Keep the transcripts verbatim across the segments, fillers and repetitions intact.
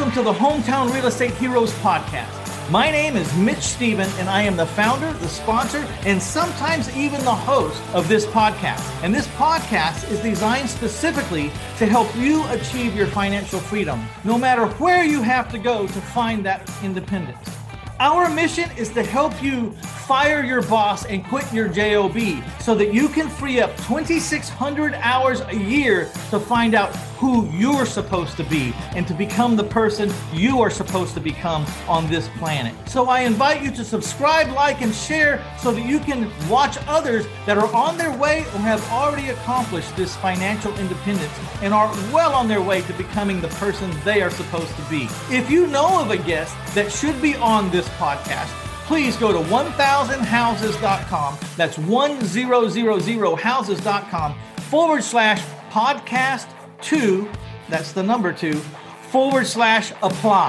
welcome to the Hometown Real Estate Heroes podcast. My name is Mitch Stephen, and I am the founder, the sponsor, and sometimes even the host of this podcast. And this podcast is designed specifically to help you achieve your financial freedom, no matter where you have to go to find that independence. Our mission is to help you fire your boss and quit your job so that you can free up twenty-six hundred hours a year to find out who you're supposed to be and to become the person you are supposed to become on this planet. So I invite you to subscribe, like, and share so that you can watch others that are on their way or have already accomplished this financial independence and are well on their way to becoming the person they are supposed to be. If you know of a guest that should be on this podcast, please go to one thousand houses dot com. That's one thousand houses dot com forward slash podcast two. That's the number two forward slash apply.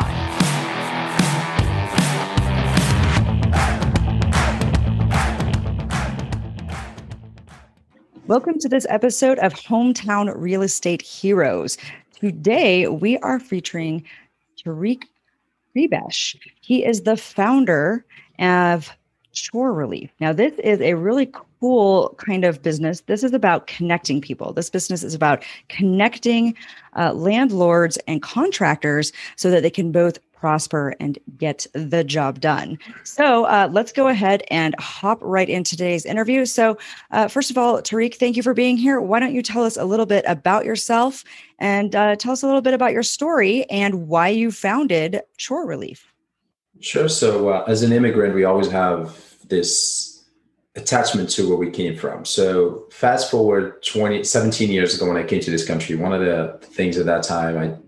Welcome to this episode of Hometown Real Estate Heroes. Today, we are featuring Tariq Ribesh. He is the founder of Chore Relief. Now, this is a really cool kind of business. This is about connecting people. This business is about connecting uh, landlords and contractors so that they can both prosper and get the job done. So uh, let's go ahead and hop right into today's interview. So uh, first of all, Tariq, thank you for being here. Why don't you tell us a little bit about yourself and uh, tell us a little bit about your story and why you founded Chore Relief? Sure. So uh, as an immigrant, we always have this attachment to where we came from. So fast forward twenty, seventeen years ago when I came to this country, one of the things at that time, I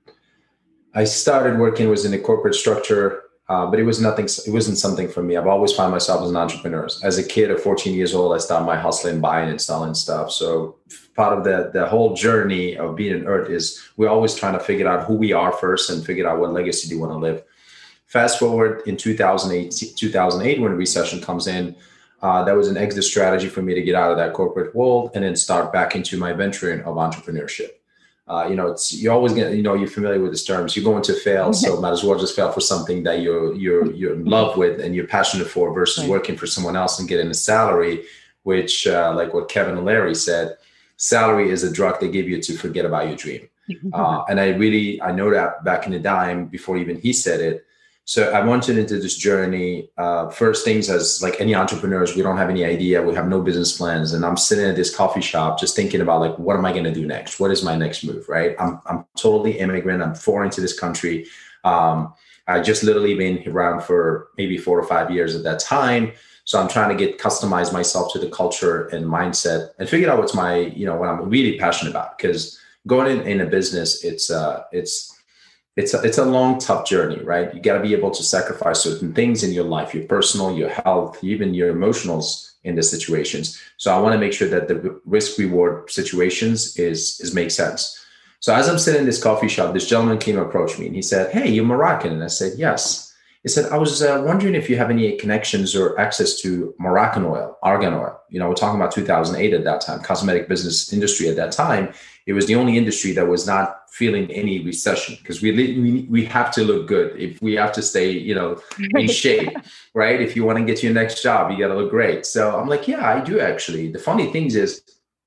I started working was in a corporate structure, uh, but it was nothing. It wasn't something for me. I've always found myself as an entrepreneur. As a kid at fourteen years old, I started my hustling, buying and selling stuff. So part of the, the whole journey of being an earth is we're always trying to figure out who we are first and figure out what legacy do you want to live. Fast forward in two thousand eight, two thousand eight, when the recession comes in, uh, that was an exit strategy for me to get out of that corporate world and then start back into my venturing of entrepreneurship. Uh, you know, it's you always get, you know, you're familiar with these terms. You're going to fail, so might as well just fail for something that you're you're you're in love with and you're passionate for versus right. working for someone else and getting a salary, which, uh, like what Kevin and Larry said, salary is a drug they give you to forget about your dream. Uh, and I really I know that back in the dime before even he said it. So I wanted into this journey. Uh, first things, as like any entrepreneurs, we don't have any idea. We have no business plans. And I'm sitting at this coffee shop just thinking about like, what am I going to do next? What is my next move, right? I'm I'm totally immigrant. I'm foreign to this country. Um, I just literally been around for maybe four or five years at that time. So I'm trying to get customize myself to the culture and mindset and figure out what's my, you know, what I'm really passionate about. Because going in, in a business, it's uh, it's It's a, it's a long, tough journey, right? You got to be able to sacrifice certain things in your life, your personal, your health, even your emotionals in the situations. So I want to make sure that the risk reward situations is, is make sense. So as I'm sitting in this coffee shop, this gentleman came and approached me and he said, "Hey, you're Moroccan." And I said, "Yes." He said, "I was uh, wondering if you have any connections or access to Moroccan oil, argan oil." You know, we're talking about two thousand eight at that time, cosmetic business industry at that time. It was the only industry that was not feeling any recession because we, we we have to look good. If we have to stay, you know, in shape, right? If you want to get to your next job, you got to look great. So I'm like, yeah, I do actually. The funny thing is,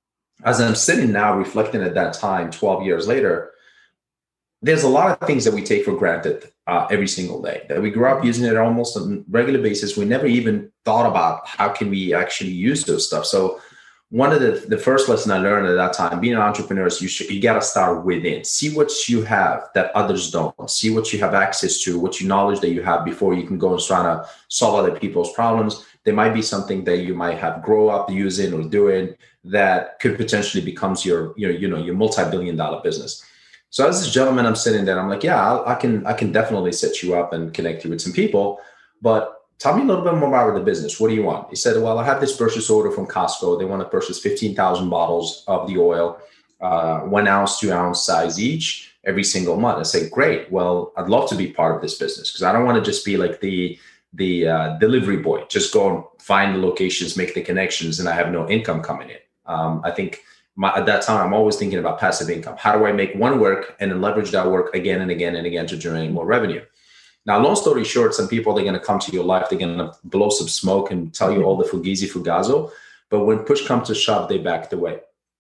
as I'm sitting now reflecting at that time, twelve years later, there's a lot of things that we take for granted uh, every single day that we grew up using it almost on a regular basis. We never even thought about how can we actually use those stuff. So one of the, the first lesson I learned at that time, being an entrepreneur, is you should, you got to start within. See what you have that others don't. See what you have access to, what you knowledge that you have before you can go and try to solve other people's problems. There might be something that you might have grow up using or doing that could potentially becomes your, your you know, your multi-billion dollar business. So as this gentleman, I'm sitting there, I'm like, yeah, I'll, I can I can definitely set you up and connect you with some people, but tell me a little bit more about the business. What do you want? He said, well, I have this purchase order from Costco. They want to purchase fifteen thousand bottles of the oil, uh, one ounce, two ounce size each every single month. I say, great. Well, I'd love to be part of this business because I don't want to just be like the, the uh, delivery boy, just go and find the locations, make the connections, and I have no income coming in. Um, I think my, at that time, I'm always thinking about passive income. How do I make one work and then leverage that work again and again and again to generate more revenue? Now, long story short, some people, they're going to come to your life, they're going to blow some smoke and tell you all the fugazi fugazo. But when push comes to shove, they backed away.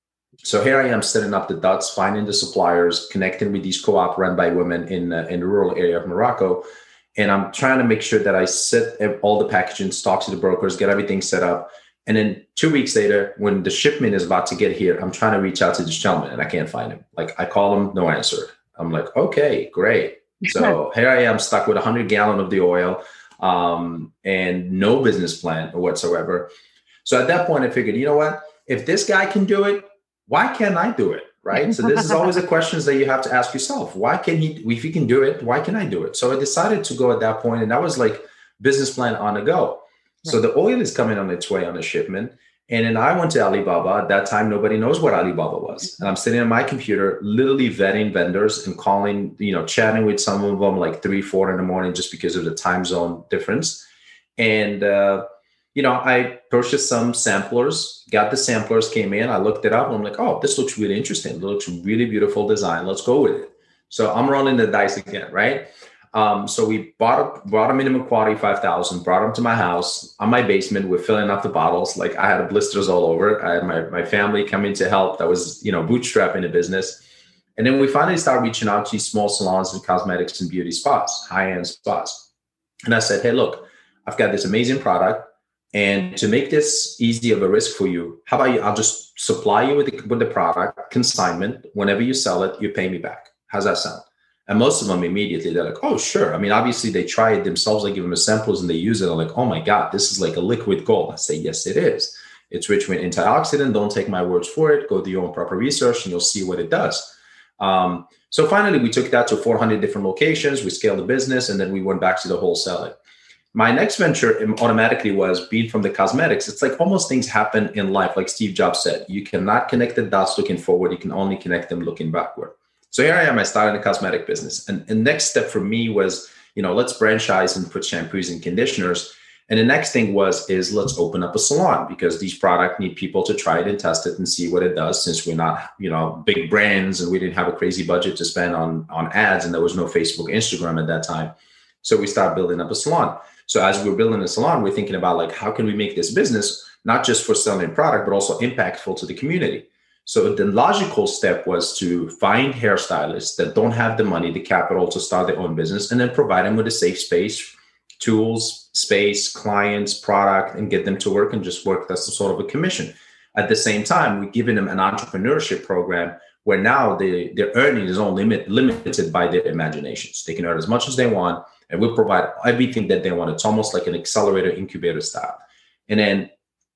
So here I am setting up the dots, finding the suppliers, connecting with these co-op run by women in, uh, in the rural area of Morocco. And I'm trying to make sure that I set all the packaging, talk to the brokers, get everything set up. And then two weeks later, when the shipment is about to get here, I'm trying to reach out to this gentleman and I can't find him. Like I call him, no answer. I'm like, okay, great. So here I am stuck with one hundred gallon of the oil um, and no business plan whatsoever. So at that point, I figured, you know what? If this guy can do it, why can't I do it? Right. So this is always the questions that you have to ask yourself. Why can he, if he can do it, why can I do it? So I decided to go at that point, and that was like business plan on the go. Right. So the oil is coming on its way on a shipment. And then I went to Alibaba. At that time, nobody knows what Alibaba was. And I'm sitting on my computer, literally vetting vendors and calling, you know, chatting with some of them like three, four in the morning, just because of the time zone difference. And, uh, you know, I purchased some samplers, got the samplers, came in, I looked it up. And I'm like, oh, this looks really interesting. It looks really beautiful design. Let's go with it. So I'm rolling the dice again, right? Um, so we bought a, bought a minimum quantity, five thousand, brought them to my house, on my basement. We're filling up the bottles. Like I had blisters all over. I had my, my family coming to help. That was, you know, bootstrapping the business. And then we finally started reaching out to these small salons and cosmetics and beauty spas, high-end spas. And I said, hey, look, I've got this amazing product. And to make this easy of a risk for you, how about you, I'll just supply you with the, with the product, consignment. Whenever you sell it, you pay me back. How's that sound? And most of them immediately, they're like, oh, sure. I mean, obviously they try it themselves. I give them the samples and they use it. I'm like, oh my God, this is like a liquid gold. I say, yes, it is. It's rich with antioxidant. Don't take my words for it. Go do your own proper research and you'll see what it does. Um, so finally, we took that to four hundred different locations. We scaled the business and then we went back to the wholesaling. My next venture automatically was being from the cosmetics. It's like almost things happen in life. Like Steve Jobs said, you cannot connect the dots looking forward. You can only connect them looking backward. So here I am, I started a cosmetic business. And the next step for me was, you know, let's franchise and put shampoos and conditioners. And the next thing was, is let's open up a salon because these products need people to try it and test it and see what it does, since we're not, you know, big brands and we didn't have a crazy budget to spend on, on ads. And there was no Facebook, Instagram at that time. So we started building up a salon. So as we're building a salon, we're thinking about like, how can we make this business, not just for selling product, but also impactful to the community? So the logical step was to find hairstylists that don't have the money, the capital to start their own business, and then provide them with a safe space, tools, space, clients, product, and get them to work and just work as a sort of a commission. At the same time, we're giving them an entrepreneurship program where now they, their earning is only limit, limited by their imaginations. They can earn as much as they want, and we'll provide everything that they want. It's almost like an accelerator incubator style. And then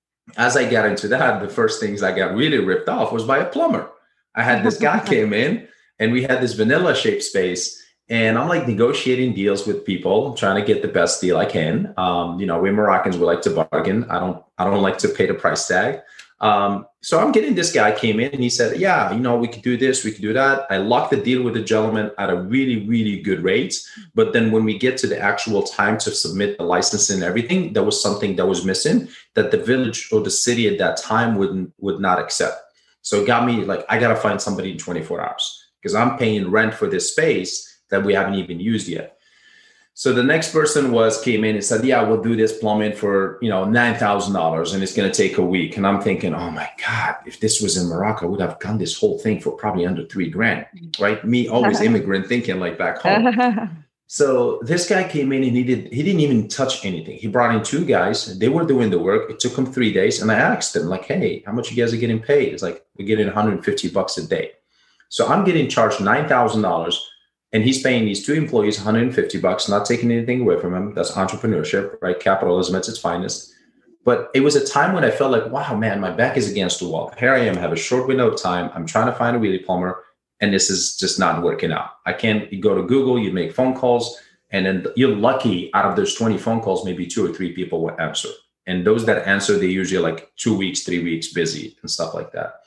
as I got into that, the first things I got really ripped off was by a plumber. I had this guy came in and we had this vanilla shaped space, and I'm like negotiating deals with people, trying to get the best deal I can. Um, you know, we Moroccans, we like to bargain. I don't, I don't like to pay the price tag. Um, so I'm getting this guy came in and he said, yeah, you know, we could do this, we could do that. I locked the deal with the gentleman at a really, really good rate. But then when we get to the actual time to submit the license and everything, there was something that was missing that the village or the city at that time wouldn't, would not accept. So it got me like, I got to find somebody in twenty-four hours because I'm paying rent for this space that we haven't even used yet. So the next person was came in and said, yeah, we'll do this plumbing for, you know, nine thousand dollars and it's going to take a week. And I'm thinking, oh my God, if this was in Morocco, I would have done this whole thing for probably under three grand, right? Me, always immigrant thinking like back home. So this guy came in and he did, he didn't even touch anything. He brought in two guys. They were doing the work. It took him three days. And I asked them like, hey, how much you guys are getting paid? It's like, we're getting one hundred fifty bucks a day. So I'm getting charged nine thousand dollars. And he's paying these two employees one hundred fifty bucks, not taking anything away from him. That's entrepreneurship, right? Capitalism at its finest. But it was a time when I felt like, wow, man, my back is against the wall. Here I am, have a short window of time. I'm trying to find a wheelie plumber, and this is just not working out. I can't you go to Google, you make phone calls, and then you're lucky out of those twenty phone calls, maybe two or three people will answer. And those that answer, they usually like two weeks, three weeks busy and stuff like that.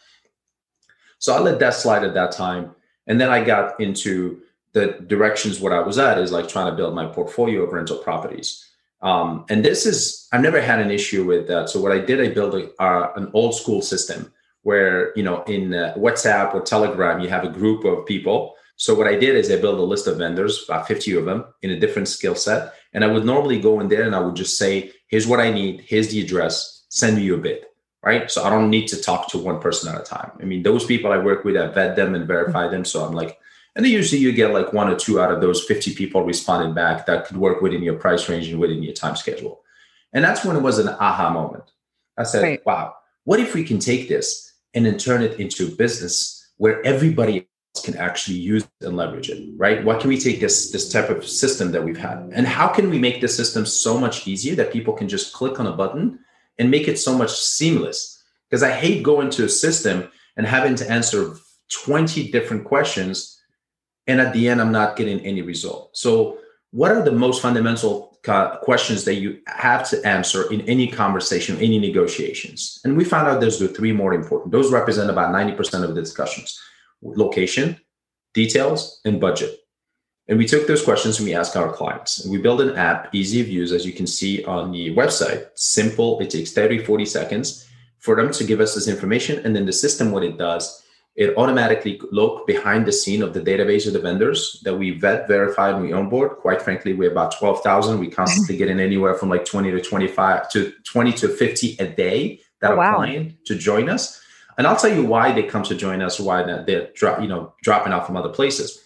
So I let that slide at that time. And then I got into the directions what I was at is like trying to build my portfolio of rental properties. Um, and this is, I've never had an issue with that. So what I did, I built a, uh, an old school system where, you know, in uh, WhatsApp or Telegram, you have a group of people. So what I did is I built a list of vendors, about fifty of them in a different skill set. And I would normally go in there and I would just say, here's what I need. Here's the address. Send me your bid, right? So I don't need to talk to one person at a time. I mean, those people I work with, I vet them and verify them. So I'm like, and then usually you get like one or two out of those fifty people responding back that could work within your price range and within your time schedule. And that's when it was an aha moment. I said, right. Wow, what if we can take this and then turn it into a business where everybody can actually use and leverage it, right? What can we take this, this type of system that we've had, and how can we make the system so much easier that people can just click on a button and make it so much seamless? Because I hate going to a system and having to answer twenty different questions, and at the end, I'm not getting any result. So what are the most fundamental questions that you have to answer in any conversation, any negotiations? And we found out there's the three more important. Those represent about ninety percent of the discussions: location, details, and budget. And we took those questions and we asked our clients. And we built an app, easy of use, as you can see on the website. Simple. It takes thirty, forty seconds for them to give us this information. And then the system, what it does, it automatically look behind the scene of the database of the vendors that we vet, verify, and we onboard. Quite frankly, we're about twelve thousand. We constantly get in anywhere from like twenty to twenty-five to twenty to fifty a day that oh, are wow. applying to join us. And I'll tell you why they come to join us, why they're drop, you know, dropping out from other places.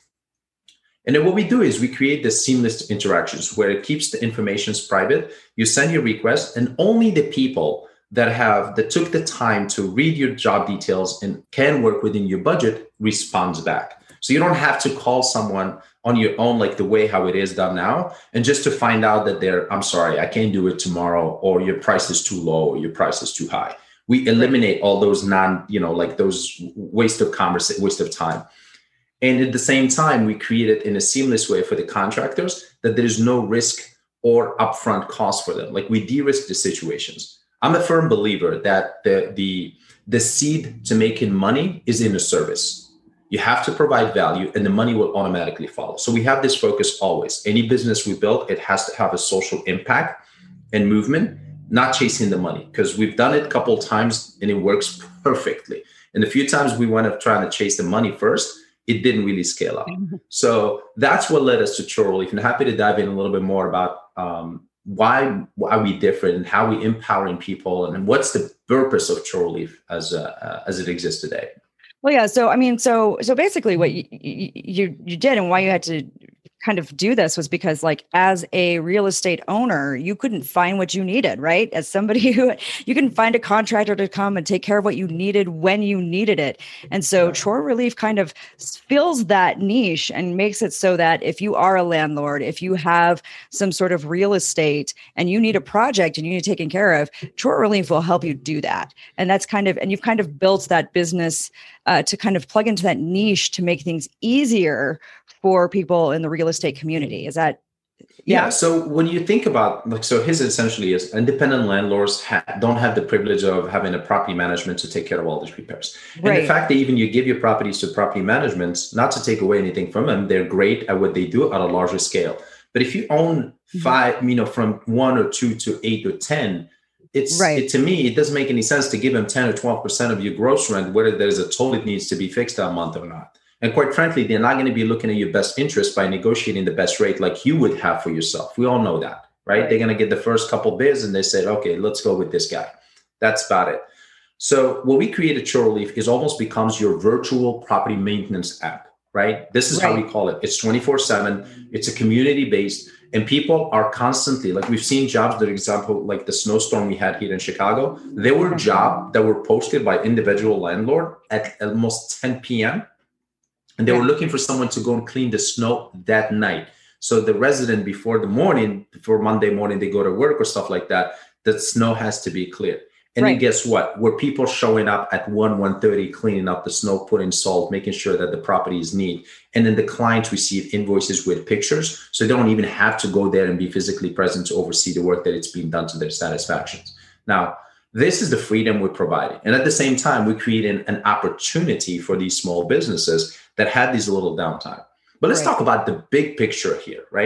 And then what we do is we create the seamless interactions where it keeps the information private. You send your request, and only the people that have that took the time to read your job details and can work within your budget responds back. So you don't have to call someone on your own, like the way how it is done now, and just to find out that they're, I'm sorry, I can't do it tomorrow, or your price is too low, or your price is too high. We eliminate all those non, you know, like those waste of conversation, waste of time. And at the same time, we create it in a seamless way for the contractors that there's no risk or upfront cost for them. Like we de-risk the situations. I'm a firm believer that the, the, the seed to making money is in the service. You have to provide value and the money will automatically follow. So we have this focus always. Any business we build, it has to have a social impact and movement, not chasing the money, because we've done it a couple of times and it works perfectly. And the few times we went up trying to chase the money first, it didn't really scale up. So that's what led us to Chorrelief. And I'm happy to dive in a little bit more about um, why why we different and how we empowering people and what's the purpose of Chorrelief as uh, as it exists today. Well, yeah. So I mean, so so basically, what you you you did and why you had to kind of do this was because, like, as a real estate owner, you couldn't find what you needed, right? As somebody who you can find a contractor to come and take care of what you needed when you needed it. And so Chorrelief kind of fills that niche and makes it so that if you are a landlord, if you have some sort of real estate and you need a project and you need taken care of, Chorrelief will help you do that. And that's kind of, and you've kind of built that business uh, to kind of plug into that niche to make things easier for people in the real estate community. Is that? Yeah. yeah so when you think about, like, so his essentially is independent landlords ha- don't have the privilege of having a property management to take care of all these repairs. And right. the fact that even you give your properties to property management, not to take away anything from them, they're great at what they do at a larger scale. But if you own five, mm-hmm. you know, from one or two to eight or ten, it's right. it, to me, it doesn't make any sense to give them ten or twelve percent of your gross rent, whether there's a toll that needs to be fixed that month or not. And quite frankly, they're not going to be looking at your best interest by negotiating the best rate like you would have for yourself. We all know that, right? right. They're going to get the first couple bids and they said, okay, let's go with this guy. That's about it. So what we created Chorrelief is almost becomes your virtual property maintenance app, right? This is right. how we call it. It's twenty-four seven. It's a community-based, and people are constantly, like we've seen jobs, for example, like the snowstorm we had here in Chicago. There were jobs that were posted by individual landlord at almost ten p.m. And they were looking for someone to go and clean the snow that night. So the resident before the morning, before Monday morning, they go to work or stuff like that, the snow has to be cleared. And right. then guess what? Were people showing up at one, one thirty, cleaning up the snow, putting salt, making sure that the property is neat. And then the clients receive invoices with pictures. So they don't even have to go there and be physically present to oversee the work that it's being done to their satisfaction. Now, this is the freedom we're providing. And at the same time, we're creating an opportunity for these small businesses that had these little downtime. But let's right. talk about the big picture here, right?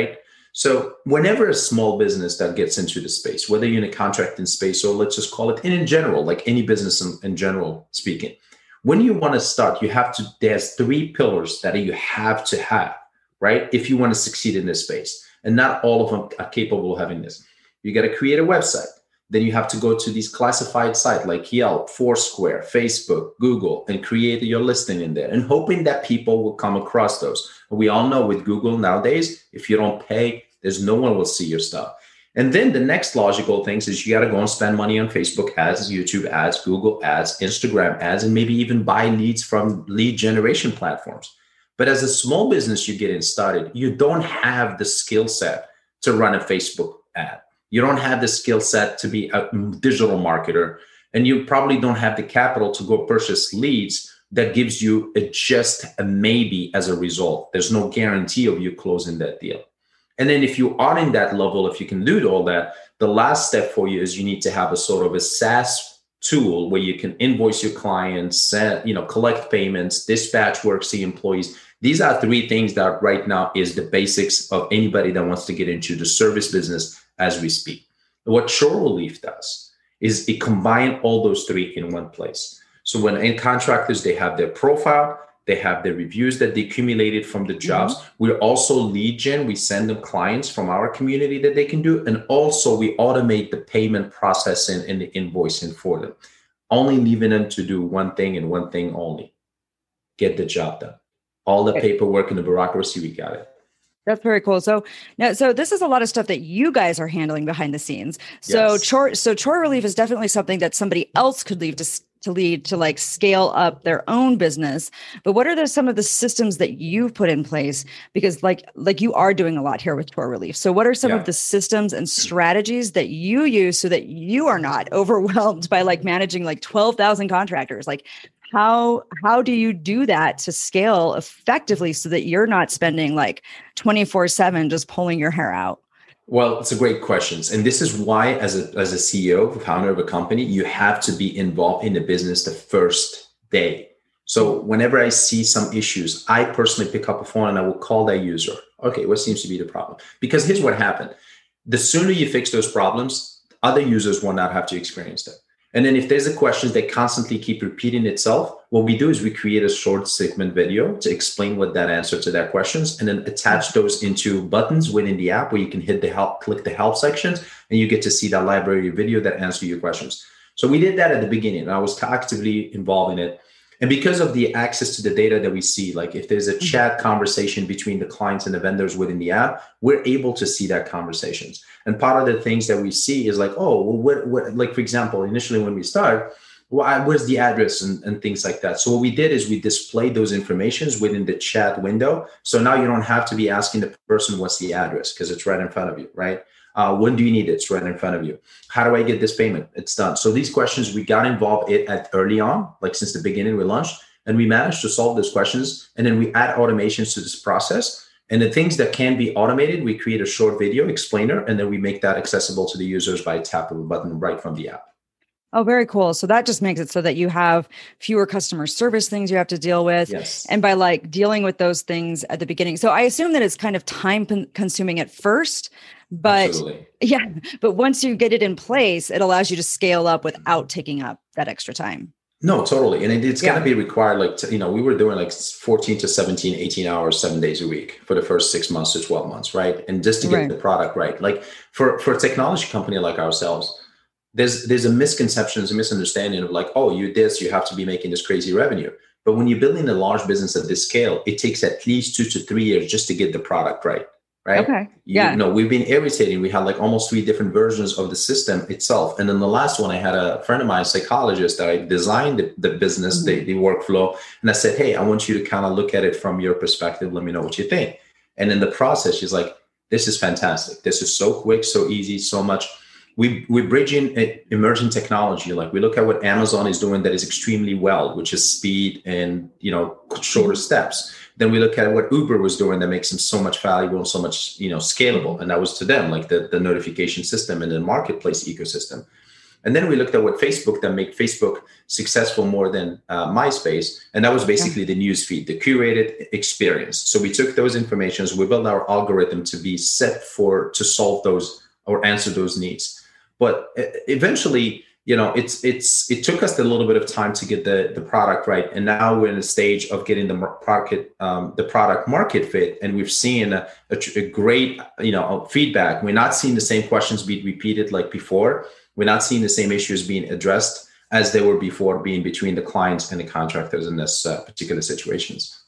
So whenever a small business that gets into the space, whether you're in a contracting space or let's just call it in, in general, like any business in, in general speaking, when you want to start, you have to, there's three pillars that you have to have, right? If you want to succeed in this space, and not all of them are capable of having this. You got to create a website. Then you have to go to these classified sites like Yelp, Foursquare, Facebook, Google, and create your listing in there and hoping that people will come across those. We all know with Google nowadays, if you don't pay, there's no one will see your stuff. And then the next logical things is you got to go and spend money on Facebook ads, YouTube ads, Google ads, Instagram ads, and maybe even buy leads from lead generation platforms. But as a small business, you get in started, you don't have the skill set to run a Facebook ad. You don't have the skill set to be a digital marketer, and you probably don't have the capital to go purchase leads that gives you a just a maybe as a result. There's no guarantee of you closing that deal. And then if you are in that level, if you can do all that, the last step for you is you need to have a sort of a SaaS tool where you can invoice your clients, set, you know, collect payments, dispatch work, see employees. These are three things that right now is the basics of anybody that wants to get into the service business as we speak. What SureRelief does is it combines all those three in one place. So when in contractors, they have their profile, they have the reviews that they accumulated from the jobs. Mm-hmm. We're also lead gen. We send them clients from our community that they can do. And also we automate the payment processing and the invoicing for them, only leaving them to do one thing and one thing only, get the job done. All the paperwork and the bureaucracy, we got it. That's very cool. So now, so this is a lot of stuff that you guys are handling behind the scenes. So Yes. chore, so SureRelief is definitely something that somebody else could leave to to lead to like scale up their own business. But what are the, some of the systems that you've put in place? Because like like you are doing a lot here with SureRelief. So what are some Yeah. of the systems and strategies that you use so that you are not overwhelmed by like managing like twelve thousand contractors? Like how how do you do that to scale effectively so that you're not spending like twenty-four seven just pulling your hair out? Well, it's a great question. And this is why, as a, as a C E O, founder of a company, you have to be involved in the business the first day. So whenever I see some issues, I personally pick up a phone and I will call that user. Okay, what seems to be the problem? Because here's what happened. The sooner you fix those problems, other users will not have to experience them. And then if there's a question that constantly keep repeating itself, what we do is we create a short segment video to explain what that answer to that questions, and then attach those into buttons within the app where you can hit the help, click the help sections, and you get to see that library video that answer your questions. So we did that at the beginning. I was actively involved in it. And because of the access to the data that we see, like if there's a chat conversation between the clients and the vendors within the app, we're able to see that conversations. And part of the things that we see is like, oh, well, what, what, like, for example, initially when we start, well, where's the address and, and things like that. So what we did is we displayed those informations within the chat window. So now you don't have to be asking the person, what's the address? Because it's right in front of you, right? Uh, when do you need it? It's right in front of you. How do I get this payment? It's done. So these questions, we got involved it at early on, like since the beginning we launched, and we managed to solve those questions. And then we add automations to this process. And the things that can be automated, we create a short video explainer, and then we make that accessible to the users by a tap of a button right from the app. Oh, very cool. So that just makes it so that you have fewer customer service things you have to deal with. Yes. And by like dealing with those things at the beginning. So I assume that it's kind of time con- consuming at first, but Absolutely. yeah, but once you get it in place, it allows you to scale up without taking up that extra time. No, totally. And it, it's Yeah. going to be required, like, to, you know, we were doing like fourteen to seventeen, eighteen hours, seven days a week for the first six months to twelve months, right? And just to get Right. the product right. Like for, for a technology company like ourselves, there's there's a misconception, there's a misunderstanding of like, oh, you this, you have to be making this crazy revenue. But when you're building a large business at this scale, it takes at least two to three years just to get the product right. Right. Okay. You Yeah. know, we've been irritating. We had like almost three different versions of the system itself. And then the last one, I had a friend of mine, a psychologist, that I designed the, the business, Mhm. the, the workflow. And I said, hey, I want you to kind of look at it from your perspective. Let me know what you think. And in the process, she's like, this is fantastic. This is so quick, so easy, so much. We, we bridge in a- emerging technology. Like we look at what Amazon is doing that is extremely well, which is speed and, you know, shorter steps. Then we look at what Uber was doing that makes them so much valuable and so much, you know, scalable. And that was to them, like the, the notification system and the marketplace ecosystem. And then we looked at what Facebook that made Facebook successful more than uh, MySpace. And that was basically the news feed, the curated experience. So we took those informations, we built our algorithm to be set for, to solve those or answer those needs. But eventually, you know, it's, it's, it took us a little bit of time to get the, the product right. And now we're in a stage of getting the market, um, the product market fit. And we've seen a, a, a great, you know, feedback. We're not seeing the same questions be repeated like before. We're not seeing the same issues being addressed as they were before, being between the clients and the contractors in this uh, particular situations.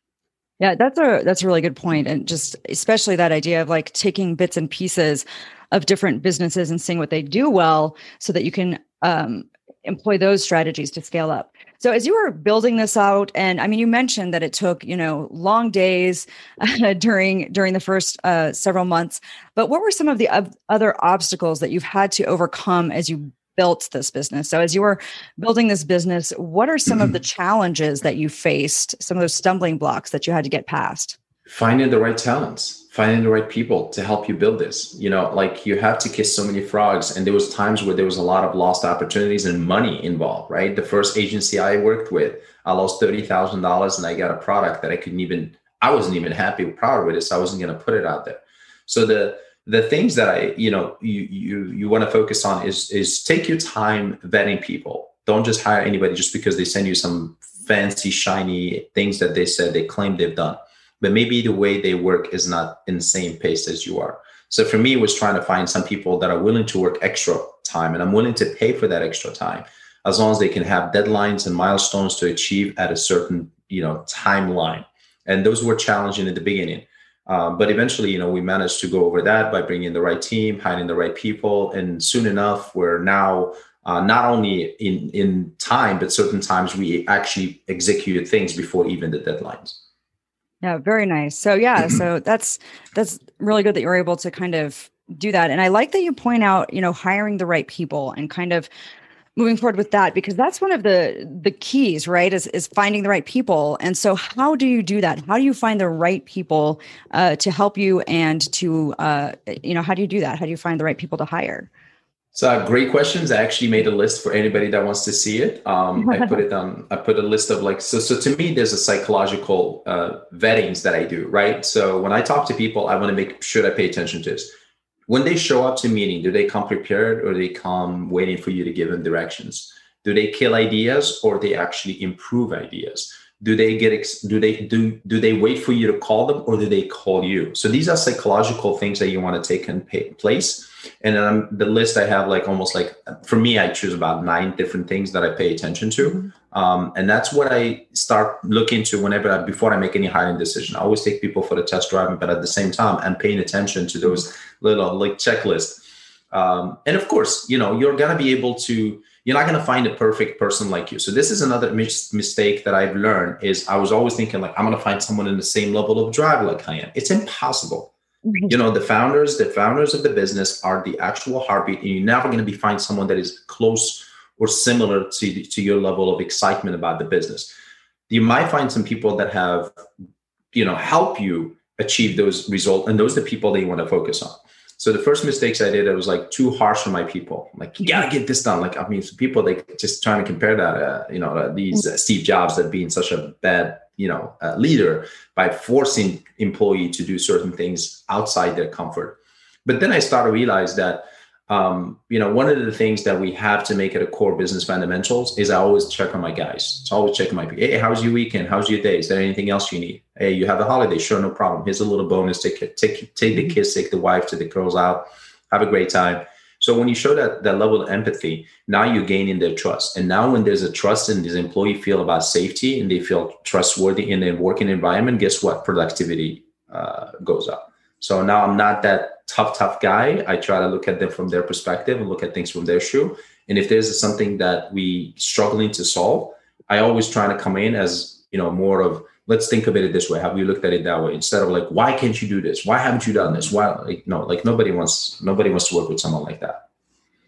Yeah, that's a that's a really good point. And just especially that idea of like taking bits and pieces of different businesses and seeing what they do well so that you can um, employ those strategies to scale up. So as you were building this out, and I mean, you mentioned that it took, you know, long days uh, during during the first uh, several months, but what were some of the uh, other obstacles that you've had to overcome as you built this business? So as you were building this business, what are some of the challenges that you faced, some of those stumbling blocks that you had to get past? Finding the right talents, finding the right people to help you build this. You know, like you have to kiss so many frogs. And there was times where there was a lot of lost opportunities and money involved, right? The first agency I worked with, I lost thirty thousand dollars and I got a product that I couldn't even, I wasn't even happy, proud with it. So I wasn't going to put it out there. So the, the things that I, you know, you, you, you want to focus on is, is take your time vetting people. Don't just hire anybody just because they send you some fancy, shiny things that they said they claim they've done. But maybe the way they work is not in the same pace as you are. So for me, it was trying to find some people that are willing to work extra time, and I'm willing to pay for that extra time, as long as they can have deadlines and milestones to achieve at a certain, you know, timeline. And those were challenging in the beginning. Um, but eventually, you know, we managed to go over that by bringing the right team, hiring the right people. And soon enough, we're now uh, not only in, in time, but certain times we actually execute things before even the deadlines. Yeah, very nice. So yeah, so that's that's really good that you're able to kind of do that. And I like that you point out, you know, hiring the right people and kind of moving forward with that, because that's one of the the keys, right? Is is finding the right people. And so how do you do that? How do you find the right people uh, to help you and to, uh, you know, how do you do that? How do you find the right people to hire? So uh, great questions. I actually made a list for anybody that wants to see it. Um, I put it on, I put a list of like, so, so to me, there's a psychological uh, vettings that I do, right? So when I talk to people, I want to make sure I pay attention to this. When they show up to meeting, do they come prepared or do they come waiting for you to give them directions? Do they kill ideas or they actually improve ideas? Do they get, ex- do they, do, do they wait for you to call them or do they call you? So these are psychological things that you want to take in place. And um, the list I have like almost like, for me, I choose about nine different things that I pay attention to. Um, and that's what I start looking to whenever, I, before I make any hiring decision. I always take people for the test driving, but at the same time, I'm paying attention to those little like checklists. Um, and of course, you know, you're going to be able to, you're not going to find a perfect person like you. So this is another mis- mistake that I've learned is I was always thinking like, I'm going to find someone in the same level of drive like I am. It's impossible. You know, the founders, the founders of the business are the actual heartbeat, and you're never going to be find someone that is close or similar to, to your level of excitement about the business. You might find some people that have, you know, help you achieve those results, and those are the people that you want to focus on. So the first mistakes I did, I was like too harsh on my people. Like, you gotta get this done. Like, I mean, people like just trying to compare that, uh, you know, uh, these uh, Steve Jobs that being such a bad, you know, uh, leader by forcing employee to do certain things outside their comfort. But then I started to realize that, um, you know, one of the things that we have to make it a core business fundamentals is I always check on my guys. So I always check on my people. Hey, how's your weekend? How's your day? Is there anything else you need? Hey, you have a holiday? Sure, no problem. Here's a little bonus. Take take take the kids, take the wife, take the girls out. Have a great time. So when you show that that level of empathy, now you're gaining their trust. And now when there's a trust and this employee feel about safety and they feel trustworthy in their working environment, guess what? Productivity uh, goes up. So now I'm not that tough, tough guy. I try to look at them from their perspective and look at things from their shoe. And if there's something that we struggling to solve, I always try to come in as, you know, more of, let's think of it this way. Have you looked at it that way? Instead of like, why can't you do this? Why haven't you done this? Why? Like, no, like nobody wants, nobody wants to work with someone like that.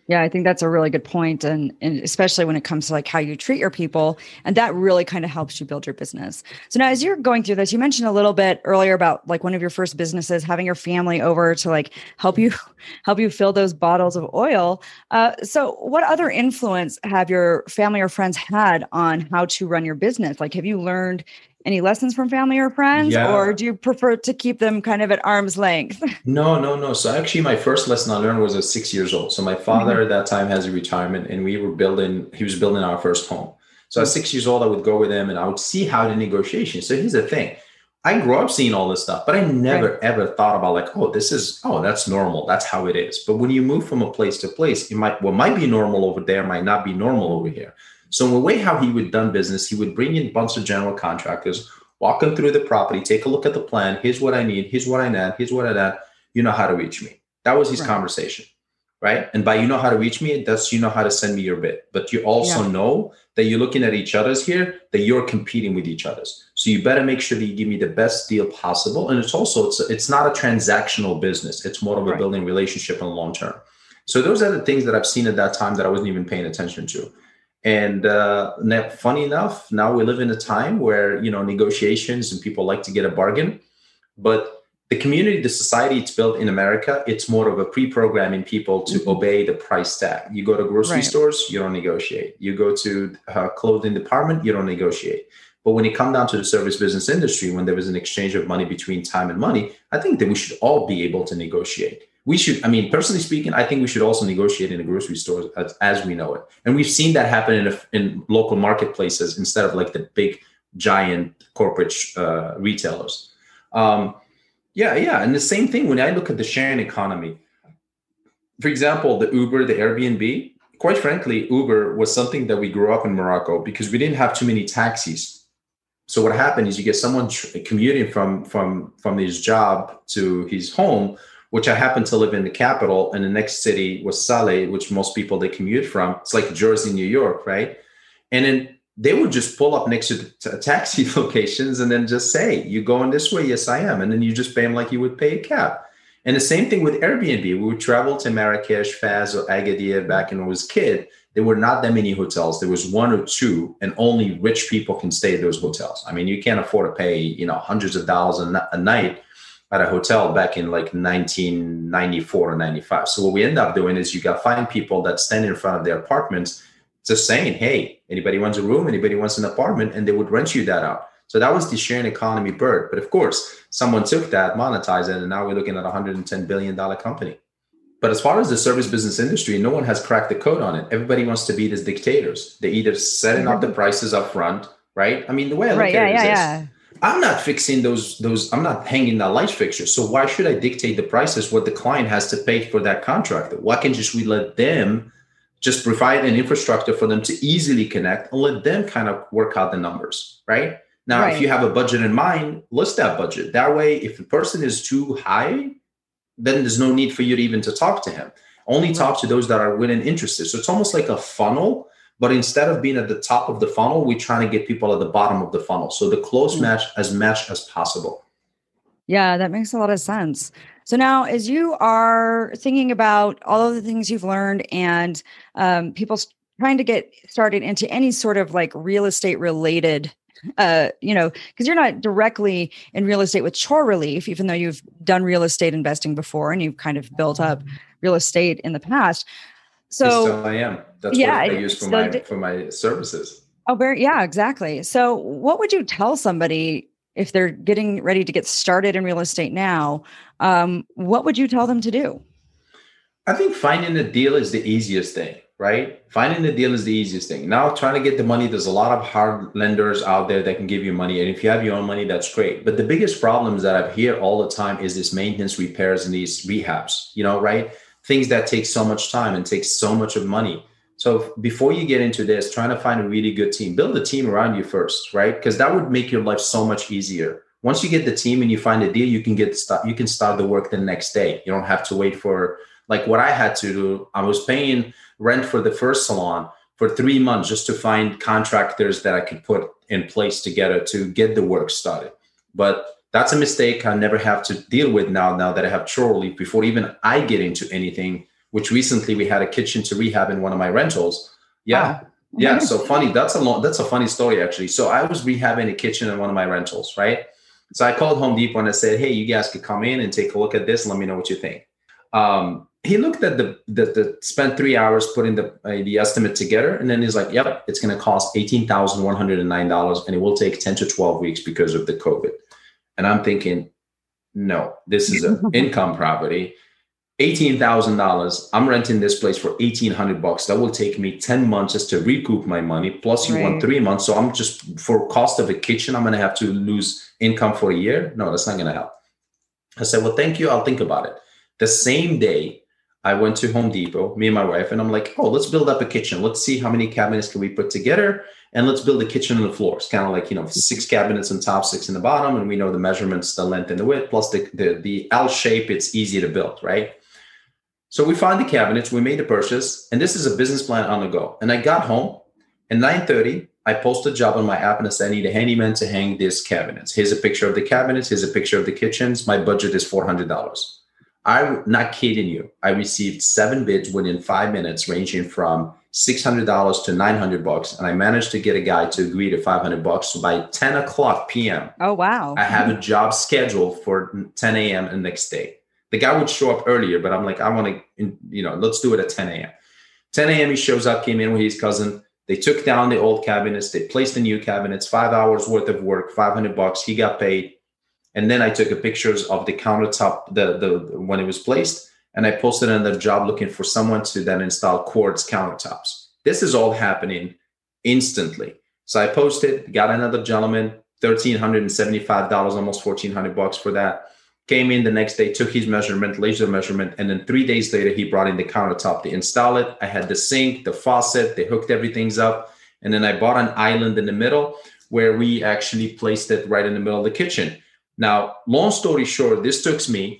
Yeah, I think that's a really good point, and and especially when it comes to like how you treat your people, and that really kind of helps you build your business. So now, as you're going through this, you mentioned a little bit earlier about like one of your first businesses having your family over to like help you help you fill those bottles of oil. Uh, so, what other influence have your family or friends had on how to run your business? Like, have you learned any lessons from family or friends, or Yeah. do you prefer to keep them kind of at arm's length? No, no, no. So actually, my first lesson I learned was at six years old. So my father at that time has a retirement, and we were building. He was building our first home. So at six years old, I would go with him, and I would see how the negotiation. So here's the thing: I grew up seeing all this stuff, but I never Right. ever thought about like, oh, this is oh, that's normal. That's how it is. But when you move from a place to place, it might what might be normal over there might not be normal over here. So in the way how he would done business, he would bring in a bunch of general contractors, walk them through the property, take a look at the plan. Here's what I need. Here's what I need. Here's what I need. You know how to reach me. That was his Right. conversation, right? And by you know how to reach me, that's you know how to send me your bid. But you also Yeah. know that you're looking at each other's here, that you're competing with each other's. So you better make sure that you give me the best deal possible. And it's also it's it's not a transactional business. It's more of a Right. building relationship in the long term. So those are the things that I've seen at that time that I wasn't even paying attention to. And uh, now, funny enough, now we live in a time where you know negotiations and people like to get a bargain, but the community, the society it's built in America, it's more of a pre-programming people to Mhm. obey the price tag. You go to grocery Right. stores, you don't negotiate. You go to a clothing department, you don't negotiate. But when it comes down to the service business industry, when there is an exchange of money between time and money, I think that we should all be able to negotiate. We should, I mean, personally speaking, I think we should also negotiate in the grocery stores as, as we know it. And we've seen that happen in, a, in local marketplaces instead of like the big, giant corporate uh, retailers. Um, Yeah, yeah. And the same thing when I look at the sharing economy. For example, the Uber, the Airbnb, quite frankly, Uber was something that we grew up in Morocco because we didn't have too many taxis. So what happened is you get someone tr- commuting from from from his job to his home, which I happen to live in the capital, and the next city was Saleh, which most people they commute from. It's like Jersey, New York, right? And then they would just pull up next to the t- taxi locations and then just say, "You going this way? Yes, I am." And then you just pay them like you would pay a cab. And the same thing with Airbnb. We would travel to Marrakesh, Fez, or Agadir back when I was a kid. There were not that many hotels. There was one or two, and only rich people can stay at those hotels. I mean, you can't afford to pay, you know, hundreds of dollars a, n- a night at a hotel back in like nineteen ninety-four or ninety-five. So what we end up doing is you got find people that stand in front of their apartments just saying, hey, anybody wants a room, anybody wants an apartment, and they would rent you that out. So that was the sharing economy bird. But of course, someone took that, monetized it, and now we're looking at a one hundred ten billion dollars company. But as far as the service business industry, no one has cracked the code on it. Everybody wants to be these dictators. They either setting up the prices up front, right? I mean, the way I look Right. at Yeah. it is Yeah. this. Yeah. I'm not fixing those, those, I'm not hanging that light fixture. So why should I dictate the prices, what the client has to pay for that contractor? Why can't just we let them just provide an infrastructure for them to easily connect and let them kind of work out the numbers, right? Now, if you Right. have a budget in mind, list that budget. That way, if the person is too high, then there's no need for you to even to talk to him. Only Right. talk to those that are willing and interested. So it's almost like a funnel, but instead of being at the top of the funnel, we're trying to get people at the bottom of the funnel. So the close Mm. match as match as possible. Yeah, that makes a lot of sense. So now, as you are thinking about all of the things you've learned and um, people s- trying to get started into any sort of like real estate related, uh, you know, because you're not directly in real estate with Chore Relief, even though you've done real estate investing before and you've kind of built up real estate in the past. I So still I am. That's yeah, what I I use for still my do. for my services. Oh, very, yeah, exactly. So, what would you tell somebody if they're getting ready to get started in real estate now? Um, what would you tell them to do? I think finding a deal is the easiest thing, right? Finding the deal is the easiest thing. Now, trying to get the money, there's a lot of hard lenders out there that can give you money. And if you have your own money, that's great. But the biggest problems that I hear all the time is this maintenance, repairs, and these rehabs, you know, right? Things that take so much time and take so much of money. So before you get into this, trying to find a really good team, build a team around you first, right? Because that would make your life so much easier. Once you get the team and you find a deal, you can get start, you can start the work the next day. You don't have to wait for like what I had to do. I was paying rent for the first salon for three months just to find contractors that I could put in place together to get the work started. But that's a mistake I never have to deal with now, now that I have Chore Relief before even I get into anything which recently we had a kitchen to rehab in one of my rentals. Yeah. Wow. Yeah. So funny. That's a long, that's a funny story, actually. So I was rehabbing a kitchen in one of my rentals, right? So I called Home Depot and I said, hey, you guys could come in and take a look at this. Let me know what you think. Um, he looked at the, the, the spent three hours putting the, uh, the estimate together. And then he's like, yep, it's going to cost eighteen thousand one hundred nine dollars and it will take ten to twelve weeks because of the COVID. And I'm thinking, no, this is an income property. eighteen thousand dollars. I'm renting this place for eighteen hundred bucks. That will take me ten months just to recoup my money. Plus you Right. want three months. So I'm just, for cost of a kitchen, I'm going to have to lose income for a year. No, that's not going to help. I said, well, thank you. I'll think about it. The same day I went to Home Depot, me and my wife, and I'm like, oh, let's build up a kitchen. Let's see how many cabinets can we put together. And let's build a kitchen on the floors, kind of like, you know, six cabinets on top, six in the bottom. And we know the measurements, the length and the width, plus the, the, the L shape, it's easy to build, right? So we found the cabinets, we made the purchase, and this is a business plan on the go. And I got home at nine thirty, I posted a job on my app and I said, I need a handyman to hang these cabinets. Here's a picture of the cabinets. Here's a picture of the kitchens. My budget is four hundred dollars. I'm not kidding you. I received seven bids within five minutes, ranging from six hundred dollars to nine hundred bucks. And I managed to get a guy to agree to five hundred bucks. So by ten o'clock p m, Oh, wow. I have a job scheduled for ten a m the next day. The guy would show up earlier, but I'm like, I want to, you know, let's do it at ten a m ten a m he shows up, came in with his cousin. They took down the old cabinets. They placed the new cabinets, five hours worth of work, five hundred bucks. He got paid. And then I took a pictures of the countertop, the, the when it was placed, and I posted another job looking for someone to then install quartz countertops. This is all happening instantly. So I posted, got another gentleman, one thousand three hundred seventy-five dollars, almost fourteen hundred bucks for that. Came in the next day, took his measurement, laser measurement, and then three days later, he brought in the countertop to install it. I had the sink, the faucet, they hooked everything up. And then I bought an island in the middle where we actually placed it right in the middle of the kitchen. Now, long story short, this took me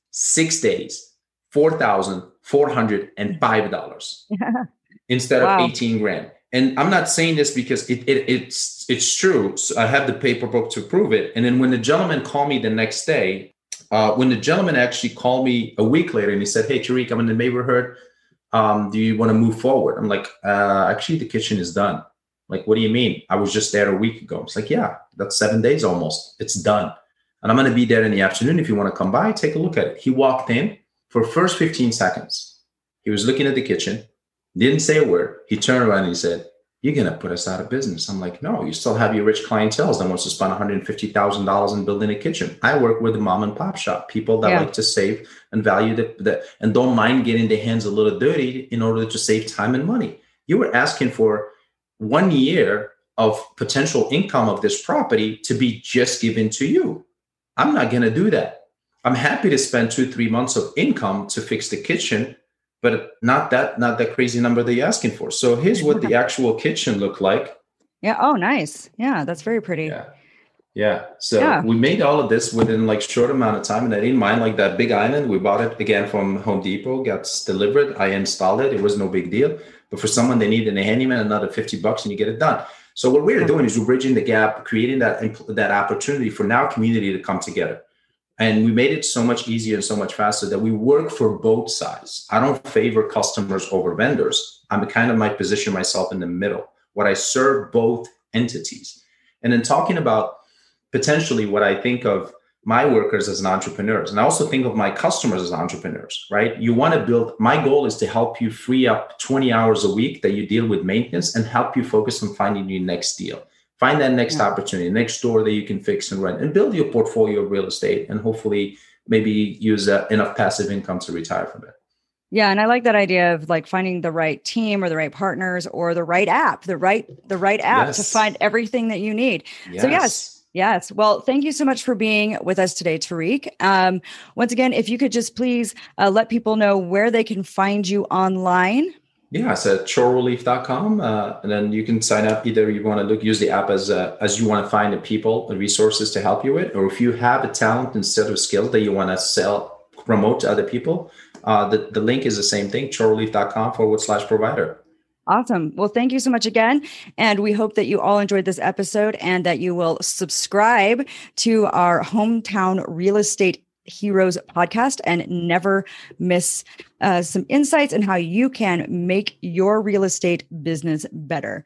six days, four thousand four hundred five dollars instead Wow. of eighteen grand. And I'm not saying this because it, it it's it's true. So I have the paperwork to prove it. And then when the gentleman called me the next day, uh, when the gentleman actually called me a week later and he said, hey, Tariq, I'm in the neighborhood. Um, do you want to move forward? I'm like, uh, actually, the kitchen is done. Like, what do you mean? I was just there a week ago. It's like, yeah, that's seven days almost. It's done. And I'm going to be there in the afternoon. If you want to come by, take a look at it. He walked in for first fifteen seconds. He was looking at the kitchen, didn't say a word. He turned around and he said, you're going to put us out of business. I'm like, no, you still have your rich clientele that wants to spend one hundred fifty thousand dollars in building a kitchen. I work with a mom and pop shop, people that Yeah. like to save and value the, the, and don't mind getting their hands a little dirty in order to save time and money. You were asking for one year of potential income of this property to be just given to you. I'm not going to do that. I'm happy to spend two, three months of income to fix the kitchen, but not that, not that crazy number that you're asking for. So here's what the actual kitchen looked like. Yeah. Oh, nice. Yeah. That's very pretty. Yeah. Yeah. So Yeah. we made all of this within like short amount of time. And I didn't mind like that big island. We bought it again from Home Depot, got delivered. I installed it. It was no big deal. But for someone, they needed a handyman, another fifty bucks and you get it done. So what we're doing is we're bridging the gap, creating that, that opportunity for now community to come together. And we made it so much easier and so much faster that we work for both sides. I don't favor customers over vendors. I'm kind of my position myself in the middle, what I serve both entities. And then talking about potentially what I think of my workers as an entrepreneurs. And I also think of my customers as entrepreneurs, right? You want to build, my goal is to help you free up twenty hours a week that you deal with maintenance and help you focus on finding your next deal. Find that next Yeah. opportunity, next door that you can fix and rent and build your portfolio of real estate and hopefully maybe use uh, enough passive income to retire from it. Yeah. And I like that idea of like finding the right team or the right partners or the right app, the right, the right app Yes. to find everything that you need. Yes. So yes. Yes. Well, thank you so much for being with us today, Tariq. Um, once again, if you could just please uh, let people know where they can find you online. Yeah, it's at chore relief dot com. Uh, and then you can sign up. Either you want to look, use the app as uh, as you want to find the people and resources to help you with, or if you have a talent and set of skills that you want to sell, promote to other people, uh, the, the link is the same thing, chore relief dot com forward slash provider. Awesome. Well, thank you so much again. And we hope that you all enjoyed this episode and that you will subscribe to our Hometown Real Estate Heroes podcast and never miss uh, some insights on how you can make your real estate business better.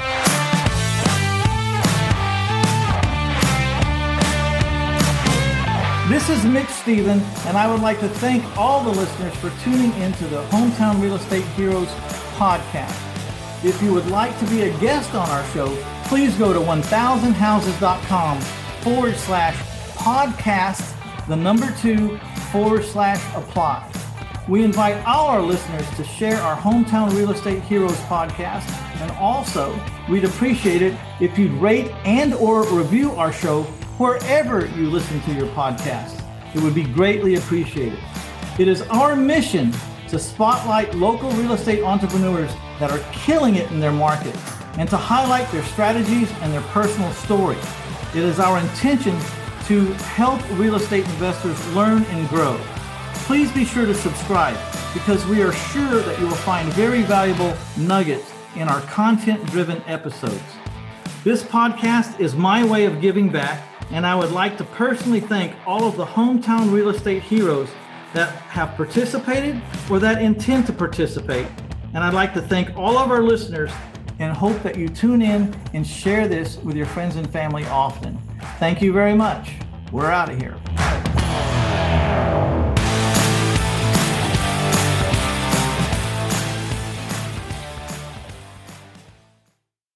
This is Mitch Stephen, and I would like to thank all the listeners for tuning into the Hometown Real Estate Heroes podcast. If you would like to be a guest on our show, please go to one thousand houses dot com forward slash podcast, the number two, forward slash apply. We invite all our listeners to share our Hometown Real Estate Heroes podcast, and also we'd appreciate it if you'd rate and or review our show wherever you listen to your podcast. It would be greatly appreciated. It is our mission to spotlight local real estate entrepreneurs that are killing it in their market and to highlight their strategies and their personal stories. It is our intention to help real estate investors learn and grow. Please be sure to subscribe because we are sure that you will find very valuable nuggets in our content-driven episodes. This podcast is my way of giving back, and I would like to personally thank all of the Hometown Real Estate Heroes that have participated or that intend to participate. And I'd like to thank all of our listeners and hope that you tune in and share this with your friends and family often. Thank you very much. We're out of here.